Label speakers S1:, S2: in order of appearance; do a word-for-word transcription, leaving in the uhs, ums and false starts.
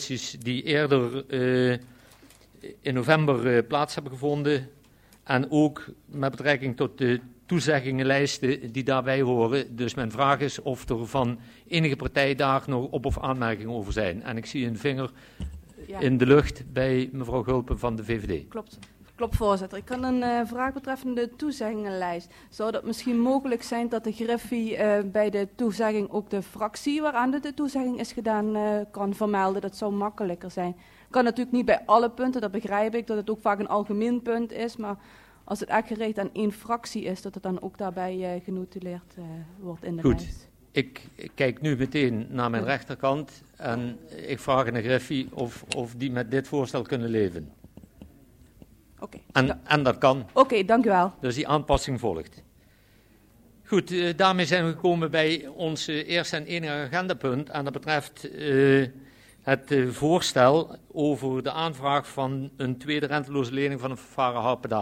S1: commissies die eerder uh, in november uh, plaats hebben gevonden. En ook met betrekking tot de toezeggingenlijsten die daarbij horen. Dus mijn vraag is of er van enige partij daar nog op- of aanmerkingen over zijn. En ik zie een vinger ja. in de lucht bij mevrouw Gulpen van de V V D.
S2: Klopt. Klopt, voorzitter. Ik kan een uh, vraag betreffende de toezeggingenlijst. Zou dat misschien mogelijk zijn dat de Griffie uh, bij de toezegging ook de fractie waaraan de, de toezegging is gedaan uh, kan vermelden? Dat zou makkelijker zijn. Kan natuurlijk niet bij alle punten, dat begrijp ik, dat het ook vaak een algemeen punt is. Maar als het echt gericht aan één fractie is, dat het dan ook daarbij uh, genotuleerd uh, wordt in de
S1: Goed.
S2: lijst.
S1: Ik, ik kijk nu meteen naar mijn rechterkant en ik vraag aan de Griffie of, of die met dit voorstel kunnen leven.
S2: Okay.
S1: En,
S2: Da-
S1: en dat kan.
S2: Oké, okay, dank u wel.
S1: Dus die aanpassing volgt. Goed, uh, daarmee zijn we gekomen bij ons uh, eerste en enige agendapunt. En dat betreft uh, het uh, voorstel over de aanvraag van een tweede renteloze lening van een vervaren H P D A.